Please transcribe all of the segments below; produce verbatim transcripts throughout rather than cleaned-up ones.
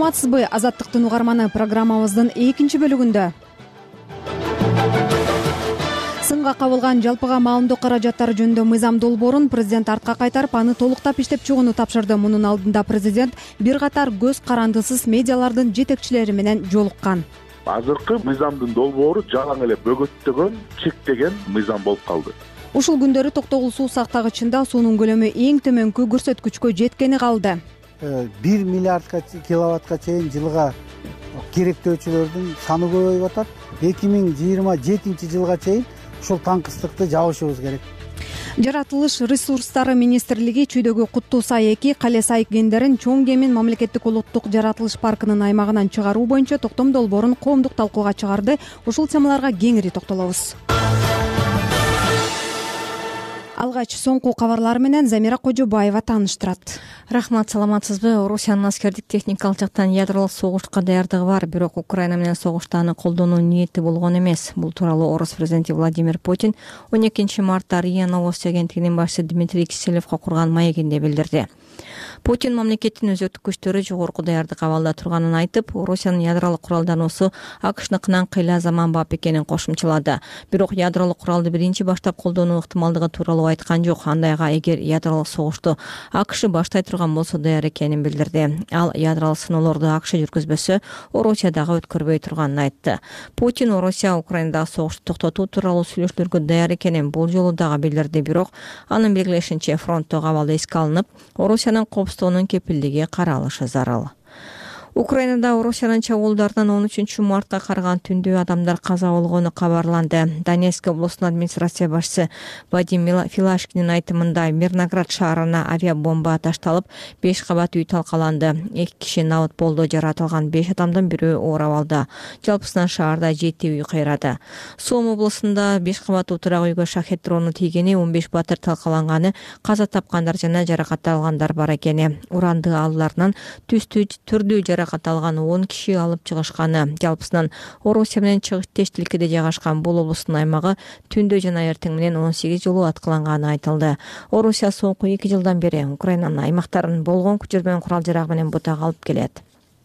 саламатсызбы? Азаттыктын угарманы программабыздын экинчи бөлүгүндө сынга кабылган жалпыга маалымдоо каражаттары жөнүндө мыйзам долбоорун президент артка кайтарып, аны толуктап иштеп чыгууну тапшырды. Мунун алдында президент бир катар көз карандысыз медиалардын жетекчилери менен жолуккан. Азыркы мыйзамдын долбоору жалаң эле бөгөттөгөн, чектеген мыйзам болуп калды. Ушул күндөрү Токтогул суу сактагычында суунун көлөмү эң төмөнкү көрсөткүчкө жеткени калды. бир миллиардка киловаттка чейин жылга керектөөчүлөрдүн саны көбөйүп атат. эки миң жыйырма жетинчи жылга чейин ушул таңкыстыкты жабышыбыз керек. Жаратылыш ресурстары министрлиги Чүйдөгү Куттуу Сай эки, Кале Сай кендерин чоң кемин мамлекеттик улуттук жаратылыш паркынын аймагынан чыгаруу боюнча токтом долбоорун коомдук талкууга чыгарды. Ушул темаларга кеңири токтолобуз. Алгач соңку кабарлар менен Замира Кожобаева тааныштырат. Рахмат, саламатсызбы? Орусиянын аскердик техникалык жактан ядролук согушка даярдыгы бар, бирок Украина менен согушта аны колдонуу ниети болгон эмес. Бул тууралуу Орус президенти Владимир Путин он экинчи мартта РИА Новости агенттигинин башчысы Дмитрий Киселевго курган маегинде билдирди. Путин мамлекеттин өзөктүк күчтөрү жогорку даярдык абалда турганын айтып, Орусиянын ядролук куралдануусу АКШныкынан кыйла заманбап экенин кошумчалады. Бирок ядролук куралды биринчи баштап колдонуу ыктымалдыгы тууралуу айткан жок. Андайга эгер ядролук согушту АКШ баштай турган болсо даяр экенин билдирди. Ал ядролук сыноолорду АКШ жүргүзбөсө, Орусия дагы өткөрбөй турганын айтты. Путин Орусия Украинадагы согушту токтотуу тууралуу сүйлөшүүлөргө даяр экенин бул жолу дагы билдирди. Бирок анын белгилешинче фронттогу абал эске алынып, Орусиянын коопсуздугунун кепилдиги каралышы зарыл. Украинада Орусиянын чабуулдарынан он үчүнчү мартка караган түндө адамдар каза болгону кабарланды. Донецк облусунун администрация башчысы Вадим Филашкинин айтымында Мирноград шаарына авиабомба ташталып, беш кабат үй талкаланды. эки киши набыт болду. Жаратылган беш адамдын бирөө оор абалда. Жалпысынан шаарда жети үй кыйрады. Сом облусунда беш кабаттуу турак үйгө шахет дрону тийгени, он беш батыр талкаланганы, каза тапкандар жана жаракат алгандар бар экени. Уранды алларынан түстүү түрдүү жаракат алган он киши алып чыгышканы. Жалпысынан Орусия менен чыгыш тештиликиде жайгашкан бул облустун аймагы түндө жана эртең менен он сегиз жолу аткыланганы айтылды. Орусия соңку эки жылдан бери Украинанын аймактарын болгон күчдөр менен курал жарак менен бутага алып келет.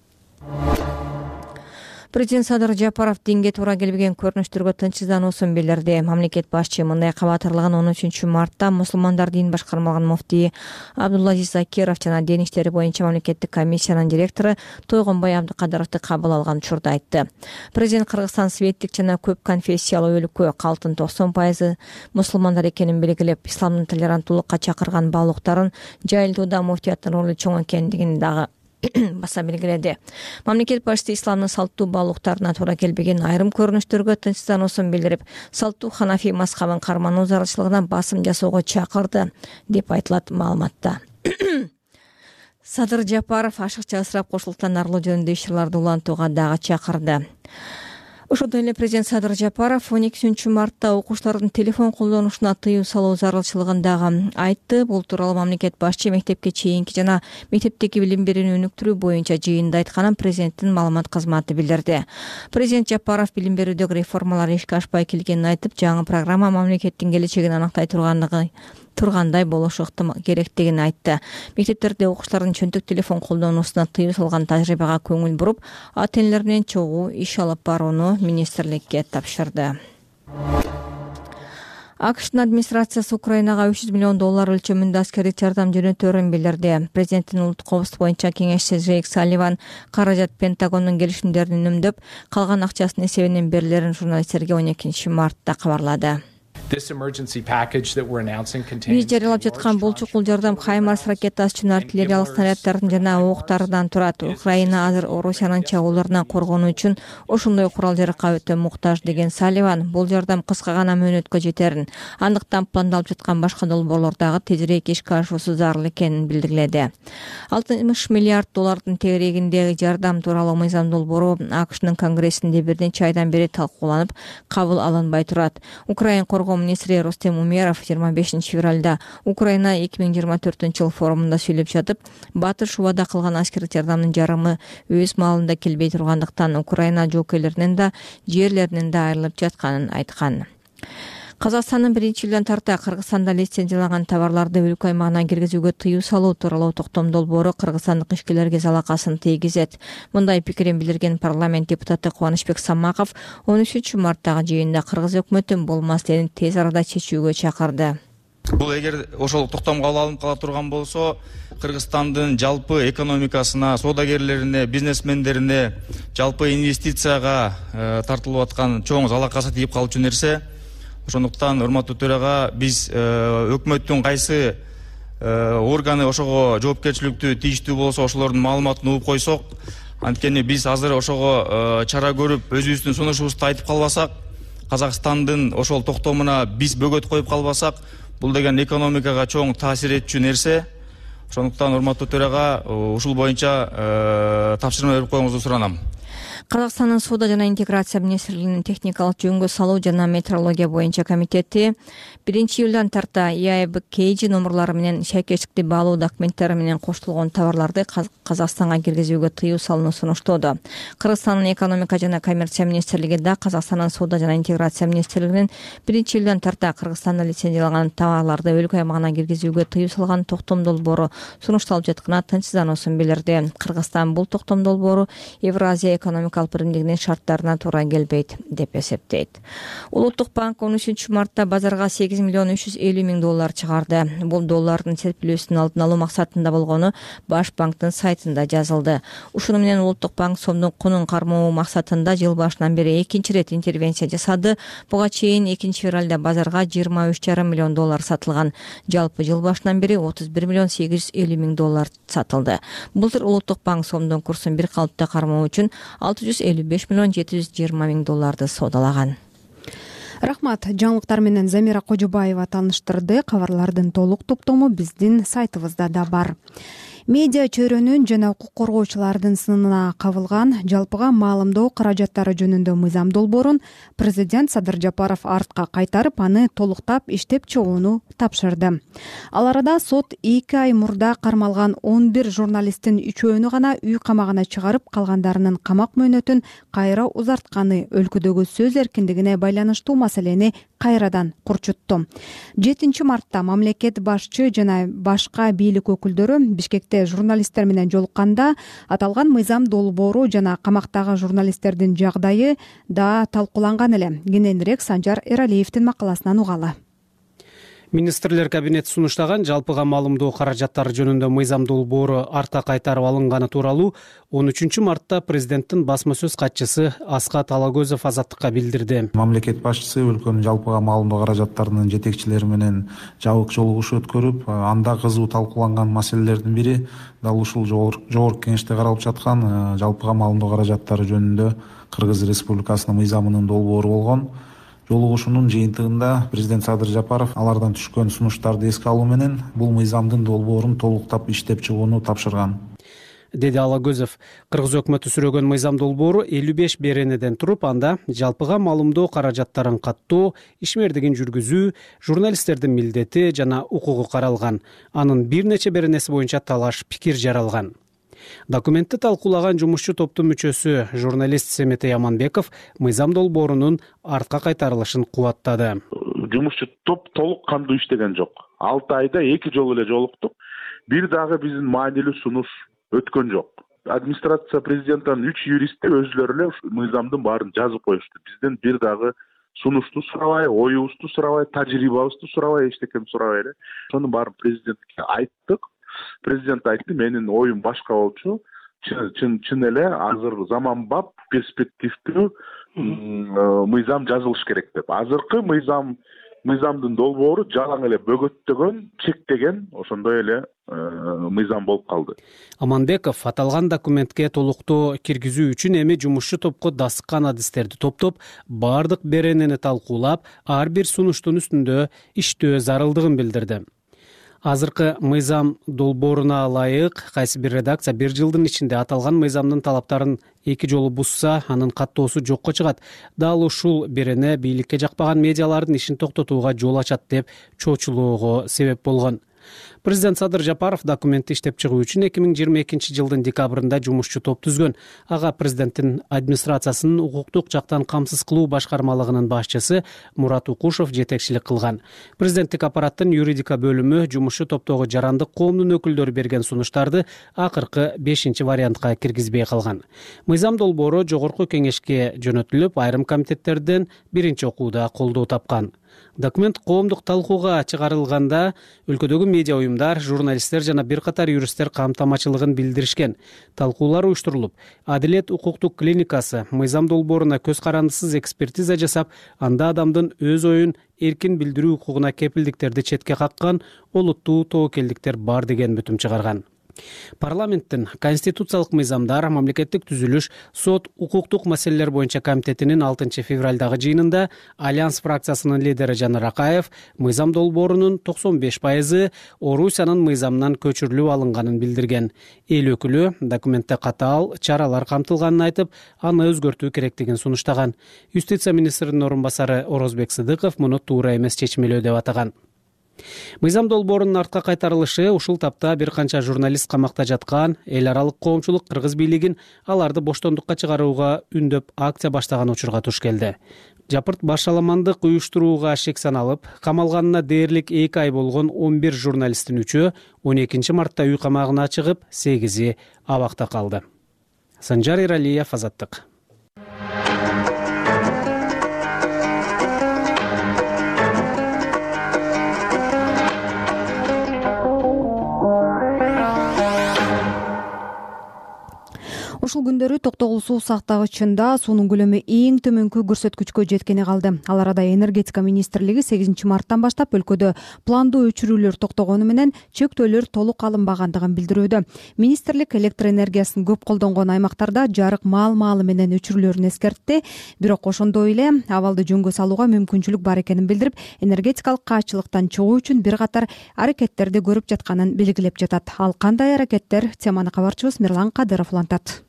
Президент Садыр Жапаров динге туура келбеген көрүнүштөргө тынчсыздануусун билдирди. Мамлекет башчы мындай кабатырлыгын он үчүнчү мартта мусулмандар дин башкармалыгынын муфтии Абдулазиз Закиров жана дин иштери боюнча мамлекеттик комиссиянын директору Тойгонбай Абдыкадыровду кабыл алган учурда айтты. Президент Кыргызстан светтик жана көп конфессиялуу өлкө, калктын токсон пайызы мусулмандар экенин белгилеп, исламдын толеранттуулукка чакырган баалуулуктарын жайылтууда муфтияттын ролу чоң экендигин дагы баса белгиледи. Мамлекет башчысы исламдын салттуу баалуулуктарына туура келбеген айрым көрүнүштөргө тынчсыздануусун билдирип, салттуу ханафи мазхабын кармануу зарылчылыгына басым жасоого чакырды, деп айтылат маалыматта. Садыр Жапаров ашыкча ысырап кошулуктан арылуу жөнүндө иш-чараларды улантууга дагы чакырды. Ошондой эле президент Садыр Жапаров он экинчи мартта окуучулардын телефон колдонушуна тыюу салуу зарылчылыгын дагы айтты. Бул тууралуу мамлекет башчы мектепке чейинки жана мектептеги билим берүүнү өнүктүрүү боюнча жыйында айтканын президенттин маалымат кызматы билдирди. Президент Жапаров билим берүүдөгү реформалар ишке ашпай келгенин айтып, жаңы программа мамлекеттин келечегин анактай тургандыгы тургандай болушу керектигин айтты. Мектептерде окуучулардын чөнтөк телефон колдонуусуна тыюу салган тажрыйбага көңүл буруп, ата-энелер менен чогуу иш алып барууну министрликке тапшырды. АКШнын администрациясы Украинага үч жүз миллион доллар өлчөмүндө аскердик жардам жөнөтөөрүн билдирди. Президенттин улуттук коопсуздук боюнча кеңешчиси Джейк Салливан каражат Пентагондун келишимдерин үнөмдөп, калган акчасын эсебинен берилерин журналисттерге он экинчи мартта кабарлады. Биз жарыялап жаткан бул чукул жардам Хаймарс ракетасы үчүн артиллериялык снаряддардын жана октардан турат. Украина азыр Орусиянын чабууларынан коргонуу үчүн ошондой курал жаракка өтө муктаж, деген Салливан. Бул жардам кыска гана мөөнөткө жетерин, андыктан пландалып жаткан башка долбоорлор дагы тезирээк ишке ашуусу зарыл экенин билдирилди. алтымыш миллиард доллардын тегерегиндеги жардам тууралуу мыйзам долбоору АКШнын конгрессинде бир нече айдан бери талкууланып, кабыл алынбай турат. Украина коргоо министри Рустем Умеров жыйырма бешинчи февралда Украина эки миң жыйырма төртүнчү жыл форумунда сүйлөп жатып, батыш убада кылган аскердик жардамдын жарымы өз маалында келбей тургандыктан Украина жоокейлеринен да жерлеринен да айрылып жатканын айткан. Казакстандын биринчи июлдан тарта Кыргызстанда лицензияланган товарларды өлкө аймагына киргизүүгө тыюу салуу тууралуу токтом долбоору кыргызстандык ишкерлерге залакасын тийгизет. Мындай пикирин билдирген парламент депутаты Кубанычбек Самаков он үчүнчү марттагы жыйында кыргыз өкмөтүн бул маселени тез арада чечүүгө чакырды. Бул эгер ошол токтом кабыл алынып кала турган болсо, Кыргызстандын жалпы экономикасына, соодагерлерине, бизнесмендерине, жалпы инвестицияга тартылып аткан чоң залакасы тийип калчу нерсе. Ошондуктан, урматтуу төрага, биз өкмөттүн кайсы органы ошого жоопкерчиликтүү тийиштүү болсо, ошолордун маалыматын угуп койсок, анткени биз азыр ошого чара көрүп, өзүбүздүн сунушубузду айтып калбасак, Казакстандын ошол токтомуна биз бөгөт коюп калбасак, бул деген экономикага чоң таасир этчү нерсе. Ошондуктан, урматтуу төрага, ушул боюнча тапшырма берип коюңузду суранам. Казакстандын соода жана интеграция министрлигинин техникалык жөнгө салуу жана метрология боюнча комитети биринчи июлдан тарта и а бэ кей джи номурлары менен шайкештикти баалоо документтери менен коштулгон товарларды Казакстанга киргизүүгө тыюу салууну сунуштоодо. Кыргызстандын экономика жана коммерция министрлиги да Казакстандын соода жана интеграция министрлигинин биринчи июлдан тарта Кыргызстанда лицензияланган товарларды өлкө аймагына киргизүүгө тыюу салган токтом долбоору сунушталып жатканына тынчсыздануусун билдирди. Кыргызстан бул токтом долбоору Евразия экономика биримдигинин шарттарына туура келбейт деп эсептейт. Улуттук банк он үчүнчү мартта базарга сегиз миллион үч жүз элүү миң доллар чыгарды. Бул доллардын серпилүүсүнүн алдын алуу максатында болгону Баш банктын сайтында жазылды. Ушуну менен Улуттук банк сомдун кунун кармоо максатында жыл башынан бери экинчи ирет интервенция жасады. Буга чейин экинчи февралда базарга жыйырма үч жарым миллион доллар сатылган. Жалпы жыл башынан бери отуз бир миллион сегиз жүз элүү миң доллар сатылды. Былтыр Улуттук банк сомдун курсун бир калыпта кармоо үчүн алты жүз элүү беш миллион жети жүз жыйырма миң долларды соодалаган. Рахмат. Жаңылыктар менен Замира Кожобаева тааныштырды. Кабарлардын толук топтому биздин сайтыбызда да бар. Медиа чөйрөнүн жана укук коргоочулардын сынына кабылган жалпыга маалымдоо каражаттары жөнүндө мыйзам долбоорун президент Садыр Жапаров артка кайтарып, аны толуктап иштеп чыгууну тапшырды. Ал арада сот эки ай мурда кармалган он бир журналисттин үчөөнү гана үй камагына чыгарып, калгандарынын камак мөөнөтүн кайра узартканы өлкөдөгү сөз эркиндигине байланыштуу маселени кайрадан курчутту. жетинчи мартта мамлекет башчы жана башка бийлик өкүлдөрү Бишкекте журналисттер менен жолукканда аталган мыйзам долбоору жана камактагы журналисттердин жагдайы да талкууланган эле. Кененирээк Санжар Эралиевдин макаласынан угалы. Министрлер кабинети сунуштаган жалпыга маалымдоо каражаттары жөнүндө мыйзам долбоору артка кайтарып алынганы тууралуу он үчүнчү мартта президенттин басма сөз катчысы Аскат Алагөзов Азаттыкка билдирди. Мамлекет башчысы өлкөнүн жалпыга маалымдоо каражаттарынын жетекчилери менен жабык жолугушуу өткөрүп, анда кызуу талкууланган маселелердин бири дал ушул жогорку кеңеште каралып жаткан жалпыга маалымдоо каражаттары жөнүндө Кыргыз Республикасынын мыйзамынын долбоору болгон. Жолугушуунун жыйынтыгында президент Садыр Жапаров алардан түшкөн сунуштарды эске алуу менен бул мыйзамдын долбоорун толуктап иштеп чыгууну тапшырган, деди Алагөзов. Кыргыз өкмөтү сүрөгөн мыйзам долбоору элүү беш беренеден туруп, анда жалпыга маалымдоо каражаттарын каттоо, ишмердигин жүргүзүү, журналисттердин милдети жана укугу каралган. Анын бир нече беренеси боюнча талаш пикир жаралган. Документти талкуулаган жумушчу топтун мүчөсү журналист Семетей Аманбеков мыйзам долбоорунун артка кайтарылышын кубаттады. Жумушчу топ толук кандуу иштеген жок. алты айда эки жолу эле жолуктук. Бир дагы биздин маанилүү сунуш өткөн жок. Администрация президенттин үч юристи өзүлөрү эле мыйзамдын баарын жазып коюшту. Бизден бир дагы сунушту сурабай, оюбузду сурабай, тажрыйбабызды сурабай, эчтекени сурабай эле. Ошонун баарын президентке айттык. Президент айтты, менин оюм башка болчу. Чын чын эле азыр заманбап, перспективдүү мыйзам жазылыш керек деп. Азыркы мыйзам мыйзамдын долбоору жалаң эле бөгөттөгөн, чектеген, ошондой эле мыйзам болуп калды. Аманбеков аталган документке толуктоо киргизүү үчүн эми жумушчу топко дасыккан адистерди топтоп, бардык беренени талкуулап, ар бир сунуштун үстүндө иштөө зарылдыгын билдирди. Азыркы мыйзам долбооруна ылайык кайсы бир редакция бир жылдын ичинде аталган мыйзамдын талаптарын эки жолу бузса, анын каттоосу жокко чыгат. Дал ушул берене бийликке жакпаган медиалардын ишин токтотууга жол ачат деп чочулоого себеп болгон. Президент Садыр Жапаров документти иштеп чыгуу үчүн эки миң жыйырма экинчи жылдын декабрында жумушчу топ түзгөн. Ага президенттин администрациясынын укуктук жактан камсыз кылуу башкармалыгынын башчысы Мурат Укушев жетекчилик кылган. Президенттик аппараттын юридика бөлүмү жумушчу топтогу жарандык коомдун өкүлдөрү берген сунуштарды акыркы бешинчи вариантка киргизбей калган. Мыйзам долбоору жогорку кеңешке жөнөтүлүп, айрым комитеттерден биринчи окууда колдоо тапкан. Документ коомдук талкууга чыгарылганда өлкөдөгү медиа уюмдар, журналисттер жана бир катар юристтер камтамачылыгын билдиришкен. Талкуулар уюштурулуп, Адилет укуктук клиникасы мыйзам долбооруна көз карандысыз экспертиза жасап, анда адамдын өз оюн эркин билдирүү укугуна кепилдиктерди четке каккан олуттуу тобокелдиктер бар деген бүтүм чыгарган. Парламенттин конституциялык мыйзамдар, мамлекеттик түзүлүш, сот, укуктук маселелер боюнча комитетинин алтынчы февралдагы жыйынында Альянс фракциясынын лидери Жанар Акаев мыйзам долбоорунун токсон беш пайызы Орусиянын мыйзамынан көчүрүлүп алынганын билдирген. Эл өкүлү документте катаал чаралар камтылганын айтып, аны өзгөртүү керектигин сунуштаган. Юстиция министринин орун басары Орозбек Сыдыков муну туура эмес чечмелөө деп атаган. Мыйзам долбоорунун артка кайтарылышы ушул тапта бир канча журналист камакта жаткан, эл аралык коомчулук кыргыз бийлигин аларды боштондукка чыгарууга үндөп акция баштаган учурга туш келди. Жапырт башаламандык уюштурууга шек саналып, камалганына дээрлик эки ай болгон он бир журналисттин үчөө он экинчи мартта үй камагына чыгып, сегизи абакта калды. Санжар Иралиев, Азаттык. Ушул күндөрү Токтогул суу сактагычында суунун көлөмү эң төмөнкү көрсөткүчкө жеткени калды. Ал арада энергетика министрлиги сегизинчи марттан баштап өлкөдө пландуу өчүрүүлөр токтогону менен чектөөлөр толук алынбагандыгын билдирүүдө. Министрлик электр энергиясын көп колдонгон аймактарда жарык маал-маалы менен өчүрүүлөрүн эскертти. Бирок ошондой эле абалды жөнгө салууга мүмкүнчүлүк бар экенин билдирип, энергетикалык каачылыктан чыгуу үчүн бир катар аракеттерди көрүп жатканын белгилеп жатат. Ал кандай аракеттер? Теманы кабарчыбыз Мирлан Кадыров улантат.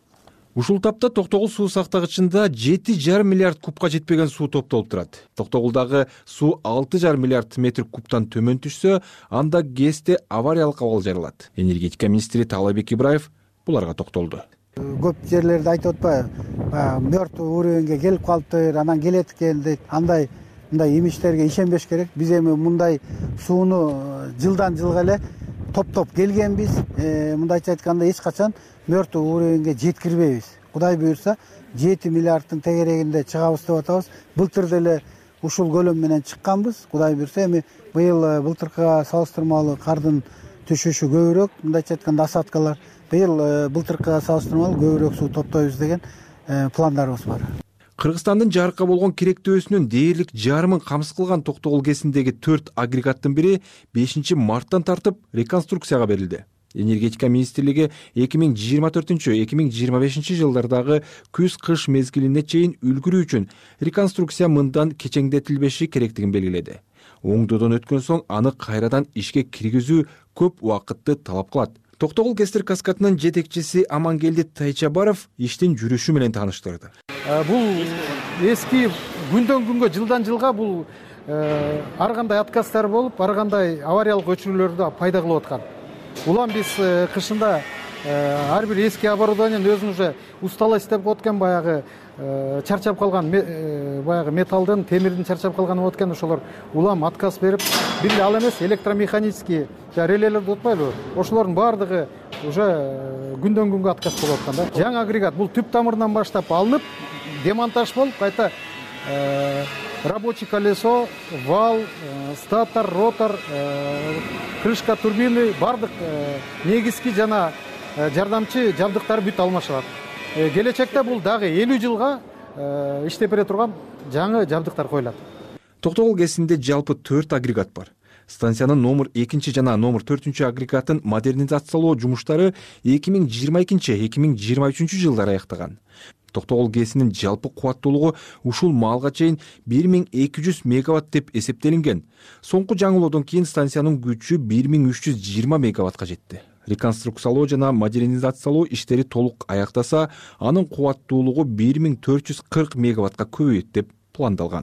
Ушул тапта Токтогул суу сактагычында жети жарым миллиард кубка жетпеген суу топтолуп турат. Токтогулдагы суу алты жарым миллиард метр кубтан төмөн түшсө, анда ГЭСте авариялык абал жаралат. Энергетика министри Таалайбек Ибраев буларга токтолду. Көп жерлерде айтып атпайбы, мертвый уровеньге келип калыптыр, анан келет экен дейт. Андай мындай имичтерге ишенбеш керек. Биз эми мындай сууну жылдан жылга эле топтоп келгенбиз. Мындайча айтканда эч качан мертвый уровеньге жеткирбейбиз. Кудай буюрса жети миллиардтын тегерегинде чыгабыз деп атабыз. Былтыр деле ушул көлөм менен чыкканбыз. Кудай буюрса эми быйыл былтыркыга салыштырмалуу кардын түшүшү көбүрөөк, мындайча айтканда осадкалар. Быйыл былтыркыга салыштырмалуу көбүрөөк суу топтойбуз деген пландарыбыз бар. Кыргызстандын жарыкка болгон керектөөсүнүн дээрлик жарымын камсыз кылган Токтогул КЭСиндеги төрт агрегаттын бири бешинчи марттан тартып реконструкцияга берилди. Энергетика министрлиги эки миң жыйырма төртүнчү — эки миң жыйырма бешинчи жылдардагы күз-кыш мезгилине чейин үлгүрүү үчүн реконструкция мындан кечеңдетилбеши керектигин белгиледи. Оңдоодон өткөн соң аны кайрадан ишке киргизүү көп убакытты талап кылат. Токтогул КЭСтер каскадынын жетекчиси Амангелди Тайчабаров иштин жүрүшү менен тааныштырды. Бул эски күндөн күнгө, жылдан жылга бул ар кандай отказдар болуп, ар кандай авариялык өчүрүүлөрдү пайда кылып аткан. Улам биз кышында ар бир эски оборудованияны өзүн уже устала иштеп өткөн, баягы чарчап калган, баягы металлдын, темирдин чарчап калганы болот экен. Ошолор улам отказ берип, бир ал эмес электромеханический релелерди утпайлыбы? Ошолордун баардыгы уже күндөн күнгө отказ болуп аткан да. Жаңы агрегат бул түп тамырынан баштап алынып, демонтаж болуп, кайта рабочий колесо, вал, статор, ротор, крышка турбины, бардык негизги жана жардамчы жабдыктар бүт алмашылат. Келечекте бул дагы элүү жылга иштеп бере турган жаңы жабдыктар коюлат. Токтогул КЭСинде жалпы төрт агрегат бар. Станциянын номер экинчи жана номер төртүнчү агрегатын модернизациялоо жумуштары эки миң жыйырма экинчи — эки миң жыйырма үчүнчү жылдары аяктаган. Токтогул КЭСинин жалпы кубаттуулугу ушул маалга чейин бир миң эки жүз мегаватт деп эсептелинген. Соңку жаңылоодон кийин станциянын күчү бир миң үч жүз жыйырма мегаваттка жетти. Реконструкциялоо жана модернизациялоо иштери толук аяктаса, анын кубаттуулугу бир миң төрт жүз кырк мегаваттка көбөйөт деп пландалган.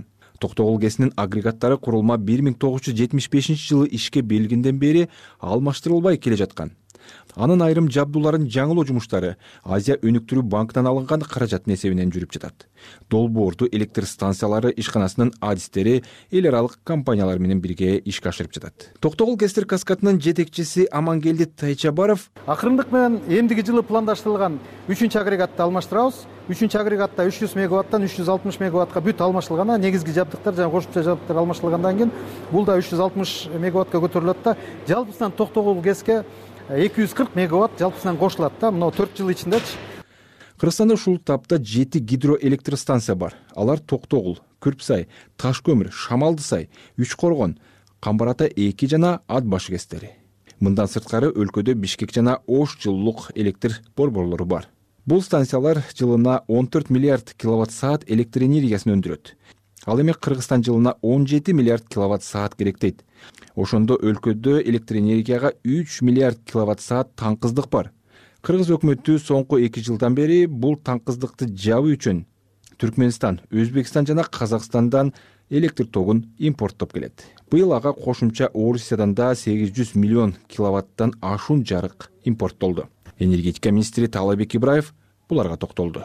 Токтогул КЭСинин агрегаттары курулма бир миң тогуз жүз жетимиш бешинчи жылы ишке берилгенден бери алмаштырылбай келе жаткан. Анын айрым жабдууларын жаңылоо жумуштары Азия өнүктүрүү банкынан алынган каражаттын эсебинен жүрүп жатат. Долбоорду электр станциялары ишканасынын адистери эл аралык компаниялар менен бирге ишке ашырып жатат. Токтогул КЭСтер каскадынын жетекчиси Амангелди Тайчабаров акырындык менен эмдиги жылы пландаштырылган үчүнчү агрегатты алмаштырабыз. Үчүнчү агрегатта үч жүз мегаваттан үч жүз алтымыш мегаваттка бүт алмаштырылган, негизги жабдыктар жана кошумча жабдыктар алмаштырылгандан кийин бул да үч жүз алтымыш мегаваттка көтөрүлөт да, жалпысынан Токтогул КЭСке эки жүз кырк мегаватт жалпысынан кошулат да, мына төрт жыл ичиндечи. Кыргызстанда ушул тапта жети гидроэлектростанция бар. Алар Токтогул, Күрпсай, Таш көмүр, Шамалды сай, Үч Коргон, Камбар ата эки жана Ат башы КЭСтери. Мындан сырткары өлкөдө Бишкек жана Ош жылуулук электр борборлору бар. Бул станциялар жылына он төрт миллиард киловатт саат электр энергиясын өндүрөт. Ал эми Кыргызстан жылына он жети миллиард киловатт саат керектейт. Ошондо өлкөдө электр энергияга үч миллиард киловатт саат таңкыздык бар. Кыргыз өкмөтү соңку эки жылдан бери бул таңкыздыкты жабуу үчүн Түркмөнстан, Өзбекстан жана Казакстандан электр тогун импорттоп келет. Быйыл ага кошумча Орусиядан да сегиз жүз миллион киловаттан ашуун жарык импорттолду. Энергетика министри Таалайбек Ибраев буларга токтолду.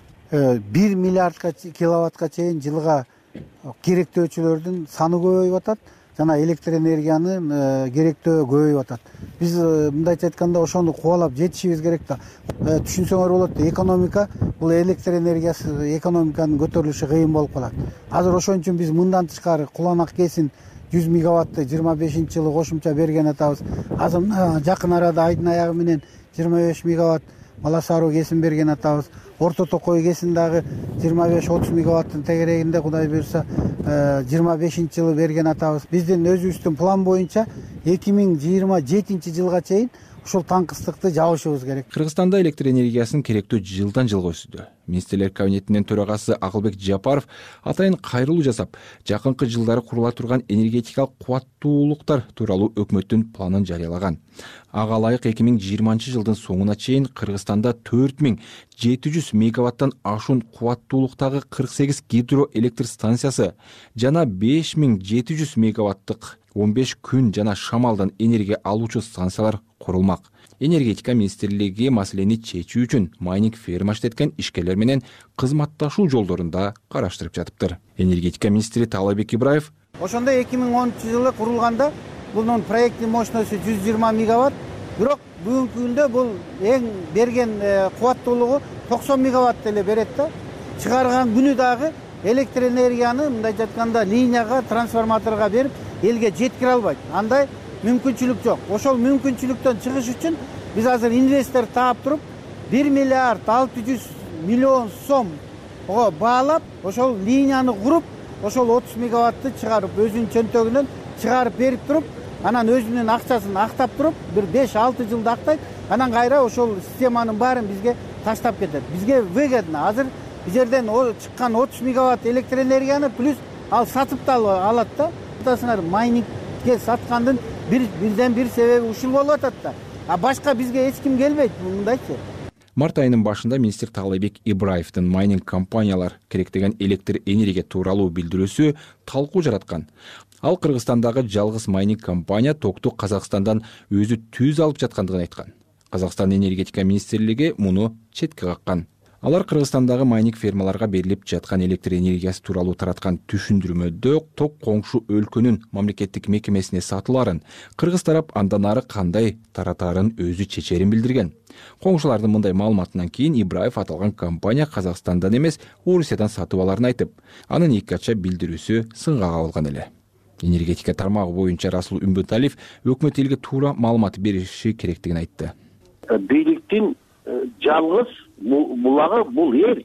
бир миллиард киловаттка чейин жылга керектөөчүлөрдүн саны көбөйүп атат жана электр энергиянын керектөө көбөйүп атат. Биз мындайча айтканда ошону кубалап жетишибиз керек да. Түшүнсөңөр болот, экономика бул электр энергиясы экономиканын көтөрүлүшү кыйын болуп калат. Азыр ошон үчүн биз мындан тышкары Куланак КЭСин жүз мегаватты жыйырма бешинчи жылы кошумча берген атабыз. Азыр жакын арада айдын аягы менен жыйырма беш мегаватт Бала Сароо КЭСин берген атабыз. Орто Токой КЭСин дагы жыйырма беш отуз мегаваттын тегерегинде Кудай буюрса жыйырма бешинчи жылы берген атабыз. Биздин өзүбүздүн план боюнча эки миң жыйырма жетинчи жылга чейин ушул таңкыстыкты жабышыбыз керек. Кыргызстанда электр энергиясынын керектөө жылдан жылга өсүүдө. Министрлер кабинетинин төрагасы Акылбек Жапаров атайын кайрылуу жасап, жакынкы жылдары курула турган энергетикалык кубаттуулуктар тууралуу өкмөттүн планын жарыялаган. Ага ылайык эки миң жыйырманчы жылдын соңуна чейин Кыргызстанда төрт миң жети жүз мегаваттан ашуун кубаттуулуктагы кырк сегиз гидроэлектр станциясы жана беш миң жети жүз мегаваттык он беш күн жана шамалдан энергия алуучу станциялар курулмак. Энергетика министрлиги маселени чечүү үчүн майнинг ферма иштеткен ишкерлер менен кызматташуу жолдорун да караштырып жатыптыр. Энергетика министри Таалайбек Ибраев ошондо эки миң онунчу жылы курулганда бунун проекттин мощносту жүз жыйырма мегаватт, бирок бүгүнкү күндө бул эң берген кубаттуулугу токсон мегаватт эле берет да. Чыгарган күнү дагы электр энергияны мындайча айтканда линияга, трансформаторго берип элге жеткире албайт. Андай мүмкүнчүлүк жок. Ошол мүмкүнчүлүктөн чыгыш үчүн биз азыр инвестор таап туруп бир миллиард алты жүз миллион сом баалап, ошол линияны куруп, ошол отуз мегаватты чыгарып, өзүнүн чөнтөгүнөн чыгарып берип туруп, анан өзүнүн акчасын актап туруп, бир беш алты жылда актайт, анан кайра ошол системанын баарын бизге таштап кетет. Бизге выгодно. Азыр биз жерден чыккан отуз мегаватт электр энергияны плюс ал сатып да алат да. Атасынар майнингге саткандын бир бирден бир себеби ушул болуп атат да. А башка бизге эч ким келбейт мындайчы. Март айынын башында министр Таалайбек Ибраевдин майнинг компаниялар керектеген электр энергия тууралуу билдирүүсү талкуу жараткан. Ал Кыргызстандагы жалгыз майнинг компания токту Казакстандан өзү түз алып жаткандыгын айткан. Казакстан энергетика министрлиги муну четке каккан. Алар Кыргызстандагы майнинг фермаларга берилип жаткан электр энергиясы тууралуу тараткан түшүндүрмөдө ток коңшу өлкөнүн мамлекеттик мекемесине сатыларын, кыргыз тарап андан ары кандай таратаарын өзү чечерин билдирген. Коңшулардын мындай маалыматынан кийин Ибраев аталган компания Казакстандан эмес, Орусиядан сатып аларын айтып, анын эки ача билдирүүсү сынга кабылган эле. Энергетика тармагы боюнча Расул Үмбөталиев өкмөт элге туура маалымат бериши керектигин айтты. Бийликтин жалгыз булагы бул эл.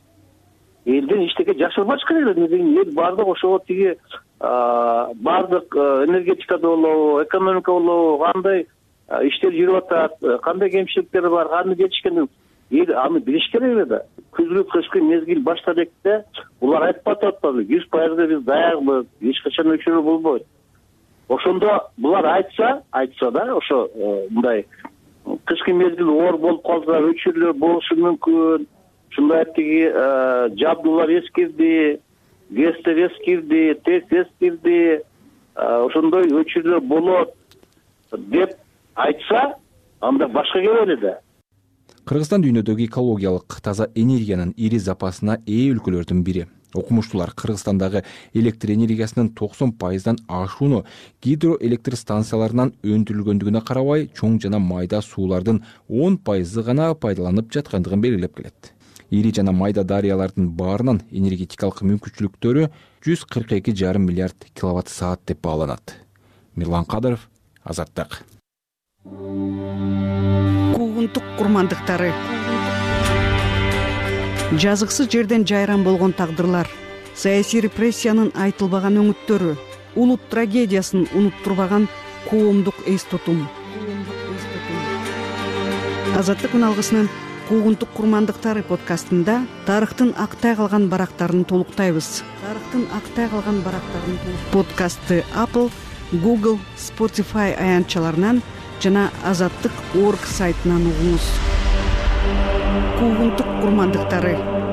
Элден эчтеке жашырбаш керек эле. Эл бардык ошого тиги бардык энергетикада болобу, экономика болобу, кандай иштер жүрүп атат, кандай кемчиликтер бар, кандай жетишкен эл аны билиш керек эле да. Күзгү кышкы мезгил башта электе булар айтып атат, жүз пайызга биз даярбыз, эч качан өчүрүү болбойт. Ошондо булар айтса, айтса да, ошо мындай кышкы мезгил оор болуп калса өчүрүлөр болушу мүмкүн. Ушундай тиги жабдуулар эскирди, гэс кирди, тэс кирди, ошондой өчүрлөр болот деп айтса, анда башка келели да. Кыргызстан дүйнөдөгү экологиялык таза энергиянын ири запасына ээ өлкөлөрдүн бири. Окумуштуулар Кыргызстандагы электр энергиясынын токсон пайыздан ашууну гидроэлектр станцияларынан өндүрүлгөндүгүнө карабай, чоң жана майда суулардын он пайызы гана пайдаланып жаткандыгын белгилеп келет. Ири жана майда дарыялардын баарынан энергетикалык мүмкүнчүлүктөрү жүз кырк эки жарым миллиард киловатт саат деп бааланат. Мирлан Кадыров, Азаттык. Куугунтук курмандыктары. Жазыксыз жерден жайран болгон тагдырлар, саясий репрессиянын айтылбаган өңүттөрү, улут трагедиясын унуттурбаган коомдук эс тутум. Азаттык үналгысынын Куугунтук курмандыктары подкастында тарыхтын актай калган барактарын толуктайбыз. Тарыхтын актай калган барактарын подкастты Apple, Google, Spotify аянтчаларынан жана азаттык точка орг сайтынан угуңуз. Куугунтук курмандыктары.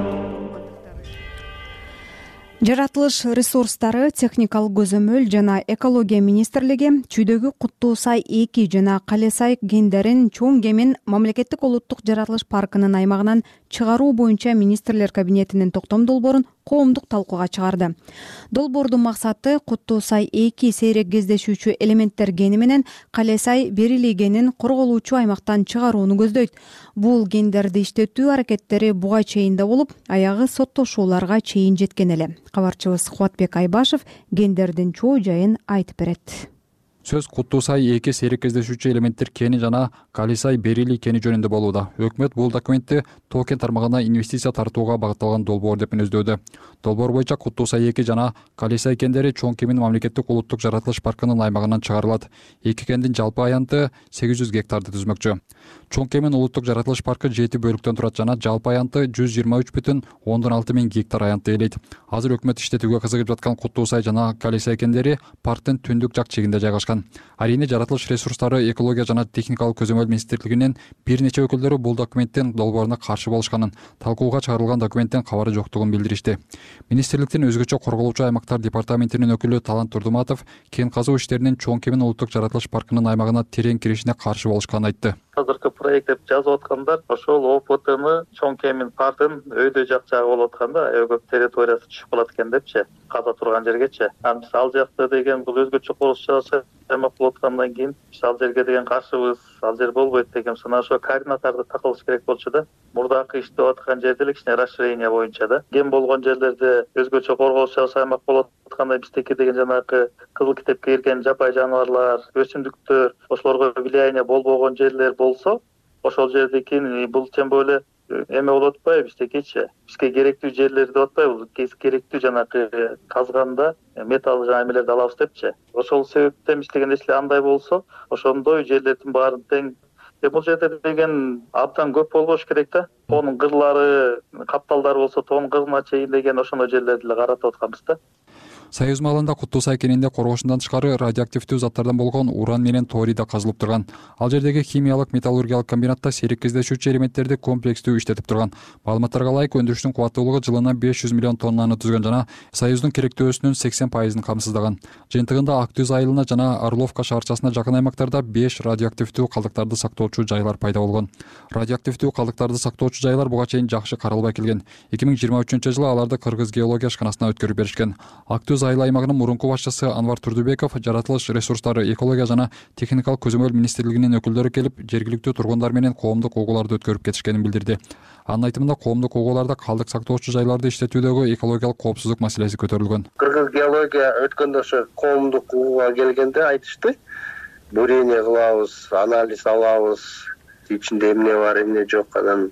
Жаратылыш ресурстары, техникалык көзөмөл жана экология министрлиги Чүйдөгү Куттуу Сай эки жана Кале Сай кендерин чоң кемин мамлекеттик улуттук жаратылыш паркынын аймагынан чыгаруу боюнча министрлер кабинетинин токтом долбоорун коомдук талкууга чыгарды. Долбоордун максаты Куттуу Сай эки сейрек кездешүүчү элементтер кени менен Кале Сай берилий кенин корголуучу аймактан чыгарууну көздөйт. Бул кендерди иштетүү аракеттери буга чейин да болуп, аягы соттошууларга чейин жеткен эле. Кабарчыбыз Кубатбек Айбашев кендердин чоо жайын айтып берет. Сөз Куттуу Сай эки сейрек кездешүүчү элементтер кени жана Кале Сай берилий кени жөнүндө болууда. Өкмөт бул документти тоо кен тармагына инвестиция тартууга багытталган долбоор деп мүнөздөдү. Долбоор боюнча Куттуу Сай эки жана Кале Сай кендери чоң кемин мамлекеттик улуттук жаратылыш паркынын аймагынан чыгарылат. Эки кендин жалпы аянты сегиз жүз гектарды түзмөкчү. Чоң кемин улуттук жаратылыш паркы жети бөлүктөн турат жана жалпы аянты жүз жыйырма үч бүтүн ондон алты миң гектар аянтты ээлейт. Азыр өкмөт иштетүүгө кызыгып жаткан Куттуу Сай жана Кале Сай кендери парктын түндүк жак чегинде жайгашкан. Арийне жаратылыш ресурстары, экология жана техникалык көзөмөл министрлигинин бир нече өкүлдөрү бул документтин долбооруна каршы болушканын, талкууга чыгарылган документтен кабары жоктугун билдиришти. Министрликтин өзгөчө корголуучу аймактар департаментинин өкүлү Талант Турдуматов кен казуу иштеринин чоң кемин улуттук жаратылыш паркынын аймагына терең киришине каршы болушканын айтты. Азыркы проект деп жазып аткандар ошол О П Тны чоң кемин паркын өйдө жак жагы болуп атканда өкөп территориясы түшүп калат экен депчи, каза турган жергечи. Анан биз ал жакта деген бул өзгөчө курулуш жасап аймак болуп аткандан кийин биз ал жерге деген каршыбыз, ал жер болбойт деген сана ошо координатарды такылыш керек болчу да. Мурдакы иштеп аткан жерде эле кичине расширение боюнча да. Кен болгон жерлерде өзгөчө корголуш жасап аймак болуп атканда биздеки деген жанагы кызыл китепке кирген жапай жаныбарлар, өсүмдүктөр, ошолорго влияние болбогон жерлер болсо, ошол жердеки бул тем более эме болуп атпайбы биздекичи. Бизге керектүү жерлерди деп атпайбы, керектүү жанагы казганда металл жана эмелерди алабыз депчи. Ошол себептен биз деген нерселер андай болсо, ошондой жерлердин баарын тең. Бул жерде деген абдан көп болбош керек да. Тоонун кырлары, капталдары болсо тоонун кырына чейин деген ошондой жерлерди эле каратып атканбыз да. Союз маалында Куттуу Сай кенинде коргошундан тышкары радиоактивдүү заттардан болгон уран менен торий да казылып турган. Ал жердеги химиялык металлургиялык комбинатта сейрек кездешүүчү элементтерди комплекстүү иштетип турган. Маалыматтарга ылайык, өндүрүштүн кубаттуулугу жылына беш жүз миллион тоннаны түзгөн жана Союздун керектөөсүнүн сексен пайызын камсыздаган. Жыйынтыгында Ак Түз айылына жана Орловка шаарчасына жакын аймактарда беш радиоактивдүү калдыктарды сактоочу жайлар пайда болгон. Радиоактивдүү калдыктарды сактоочу жайлар буга чейин жакшы каралбай келген. эки миң жыйырма үчүнчү жылы аларды Кыргыз геология ишканасына өткөрүп беришкен. Ак Түз айыл аймагынын мурунку башчысы Анвар Турдубеков жаратылыш ресурстары, экология жана техникалык көзөмөл министрлигинин өкүлдөрү келип, жергиликтүү тургундар менен коомдук угууларды өткөрүп кетишкенин билдирди. Анын айтымында коомдук угууларда калдык сактоочу жайларды иштетүүдөгү экологиялык коопсуздук маселеси көтөрүлгөн. Кыргыз геология өткөндө ошо коомдук угууга келгенде айтышты, бурение кылабыз, анализ алабыз, ичинде эмне бар, эмне жок, анан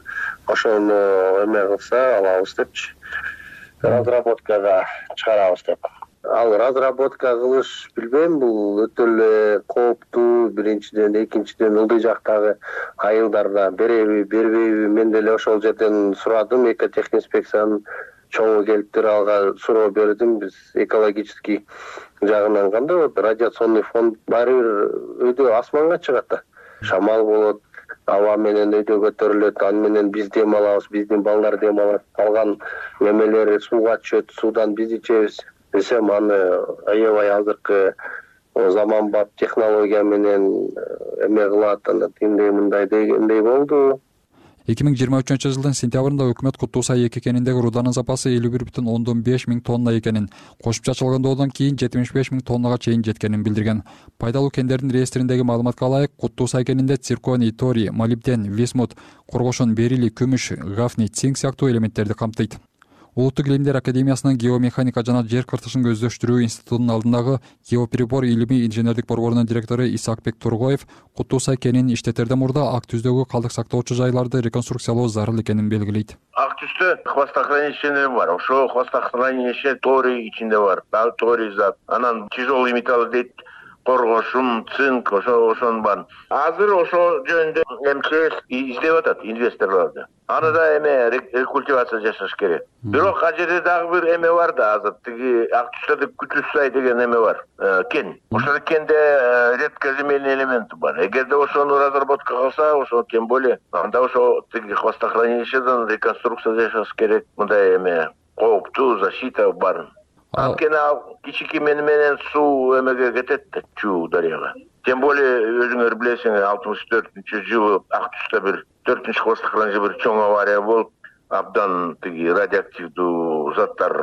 ошону эме кылса алабыз депчи. Разработкага чыгарабыз деп. Ал разработка кылыш билбейм, бул өтө эле кооптуу. Биринчиден, экинчиден ылдый жактагы айылдарда береби, бербейби, мен деле ошол жерден сурадым. Экотехинспекциянын чоңу келиптир, алга суроо бердим. Биз экологический жагынан кандай болот? Радиационный фон баары бир өйдө асманга чыгат да. Шамал болот, аба менен өйдө көтөрүлөт, аны менен биз дем алабыз, биздин балдар дем алат. Калган немелер сууга түшөт, суудан биз ичебиз десем, аны аябай азыркы заманбап технология менен эме кылат, анда тимдей мындай дегендей болду. эки миң жыйырма үчүнчү жылдын сентябрында өкмөт Куттуу Сай эки кениндеги рууданын запасы элүү бир бүтүн ондон беш миң тонна экенин, кошумча чалгындоодон кийин жетимиш беш миң тоннага чейин жеткенин билдирген. Пайдалуу кендердин реестриндеги маалыматка ылайык, Куттуу Сай кенинде цирконий, торий, молибден, висмут, коргошон, берилий, күмүш, гафний, цинк сыяктуу элементтерди камтыйт. Улуттук илимдер академиясынын геомеханика жана жер кыртышын көздөштүрүү институтунун алдындагы геоприбор илимий инженердик борборунун директору Исакбек Тургоев Куттуу Сай кенин иштетерден мурда ак түздөгү калдык сактоочу жайларды реконструкциялоо зарыл экенин белгилейт. Ак түздө хвостохранилище бар. Ошо хвостохранилище торий ичинде бар. Дагы торий зат. Анан тяжелый металл дейт, коргошун, цинк, ошо ошон бар. Азыр ошо жөнүндө МЧС издеп атат инвесторлорду. Аны да эме рекультивация жасаш керек. Бирок ал жерде дагы бир эме бар да, азыр тиги ак түстө Күтүс Сай деген эме бар, кен. Ошол кенде редкоземельный элемент бар. Эгерде ошону разработка кылса, ошо тем более анда ошо тиги хвостохранилищеден реконструкция жасаш керек. Мындай эме кооптуу защита бар. Анткени ал кичики менен суу эмеге кетет да, Чуу дарыяга. Тем более өзүңөр билесиңер, алтымыш төртүнчү жылы ак түстө бир төртүнчү хвостохранилище бир чоң авария болуп, абдан тиги радиоактивдүү заттар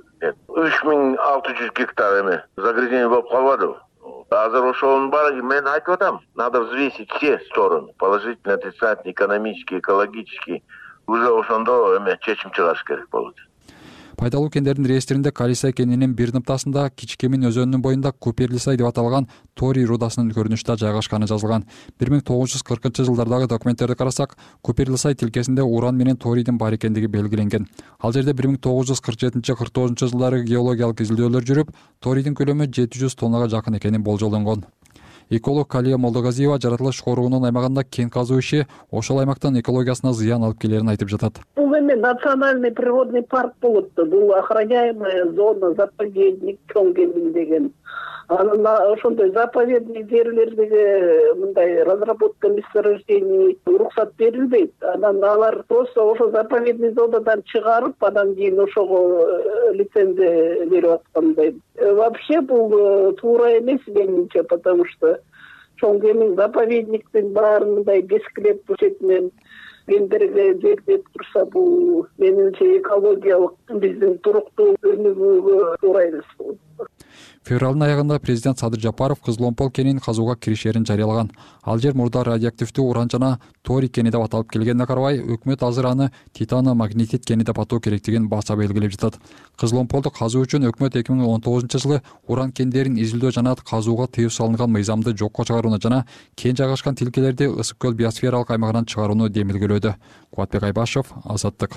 үч миң алты жүз гектар эме загрязнение болуп калбады. Азыр ошонун баары мен айтып атам, надо взвесить все стороны, положительный, отрицательный, экономический, экологический. Уже ошондо эме чечим чыгарыш керек болот. Пайдалуу кендердин реестринде Калисай кенинин бир нымтасында Кичикемин өзөнүнүн боюнда Куперлисай деп аталган торий рудасынын көрүнүштө жайгашканы жазылган. бир миң тогуз жүз кыркынчы жылдардагы документтерди карасак, Куперлисай тилкесинде уран менен торийдин бар экендиги белгиленген. Ал жерде бир миң тогуз жүз кырк жетинчи кырк тогузунчу жылдары геологиялык изилдөөлөр жүрүп, торийдин көлөмү жети жүз тоннага жакын экени болжолдонгон. Эколог Калия Молдогазиева жаратылыш коруунун аймагында кен казуу иши ошол аймактын экологиясына зыян алып келерин айтып жатат. Бул эме национальный природный парк болот да, бул охраняемая зона, заповедник чоң кемин деген. Анан ошондой заповедный жерлердеги мындай разработка месторождений уруксат берилбейт. Анан алар просто ошо заповедный зонадан чыгарып, анан кийин ошого лицензия берип аткандай. Вообще бул туура эмес менимче, потому что чоң кемин заповедниктин баарын мындай бескилеп четинен кендерге зерттеп турса, бул менимче экологиялык биздин туруктуу өнүгүүгө туура эмес болот. Февралдын аягында президент Садыр Жапаров Кызыломпол кенин казууга киришерин жарыялаган. Ал жер мурда радиоактивдүү уран жана торий кени деп аталып келгенине карабай, өкмөт азыр аны титано-магнетит кени деп атоо керектигин баса белгилеп жатат. Кызыломполду казуу үчүн өкмөт эки миң он тогузунчу жылы уран кендерин изилдөө жана казууга тыюу салынган мыйзамды жокко чыгарууну жана кен жайгашкан тилкелерди Ысык көл биосфералык аймагынан чыгарууну демилгелөөдө. Кубатбек Айбашев, Азаттык.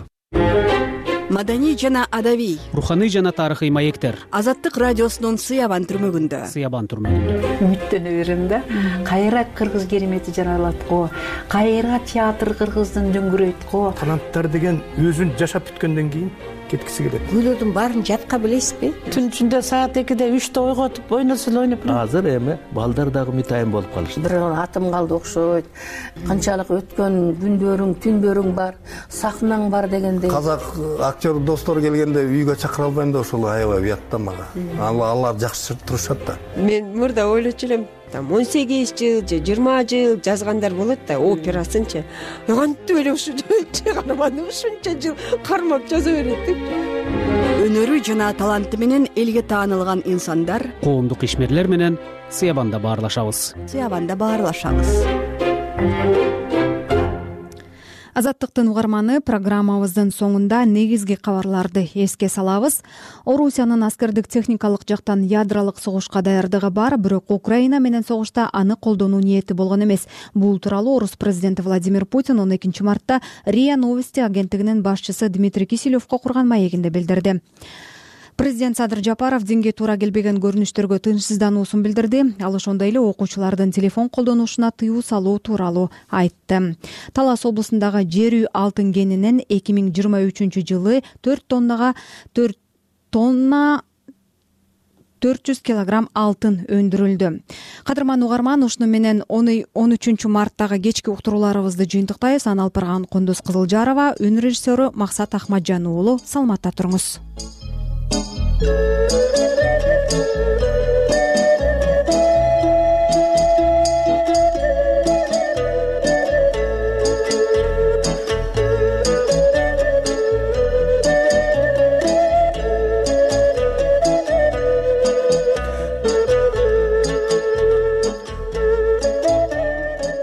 Маданий жана адабий, руханий жана тарыхый маектер. Азаттык радиосунун Сыябан түрмөгүндө. Сыябан түрмөгүндө. Үмүттөнө берем да. Кайра кыргыз керемети жаралат го. Кайра театр кыргыздын дөңгүрөйт го. Таланттар деген өзүн жашап бүткөндөн кийин кеткиси келет. Күйлөрдүн баарын жатка билесизби? Түн ичинде саат экиде үчтө ойготуп ойносо эле ойноп. Азыр эми балдар дагы мытайын болуп калышты. Бир атым калды окшойт. Канчалык өткөн күндөрүң, түндөрүң бар, сахнаң бар дегендей. Казак актер достор келгенде үйгө чакыра албайм да, ошол аябай уят да мага. Алар жакшы турушат да. Мен мурда ойлочу элем, там он сегиз жыл же жыйырма жыл жазгандар болот да, операсынчы. Кантип эле ушу чыгарманы ушунча жыл кармап жаза берет деп. Өнөрү жана таланты менен элге таанылган инсандар, коомдук ишмерлер менен Сыябанда баарлашабыз. Сыябанда баарлашабыз. Азаттыктын угарманы, программабыздын соңунда негизги кабарларды эске салабыз. Орусиянын аскердик техникалык жактан ядролук согушка даярдыгы бар, бирок Украина менен согушта аны колдонуу ниети болгон эмес. Бул тууралуу Орус президенти Владимир Путин он экинчи мартта РИА Новости агенттигинин башчысы Дмитрий Киселевго курган маегинде билдирди. Президент Садыр Жапаров динге туура келбеген көрүнүштөргө тынчсыздануусун билдирди. Ал ошондой эле окуучулардын телефон колдонушуна тыюу салуу тууралуу айтты. Талас облусундагы жер үй алтын кенинен эки миң жыйырма үчүнчү жылы төрт тоннага төрт тонна төрт жүз килограмм алтын өндүрүлдү. Кадырман угарман, ушуну менен он үчүнчү марттагы кечки уктурууларыбызды жыйынтыктайбыз. Аны алып барган Кундуз Кызылжарова, өнөр режиссеру Максат Ахмаджан уулу. Саламатта туруңуз.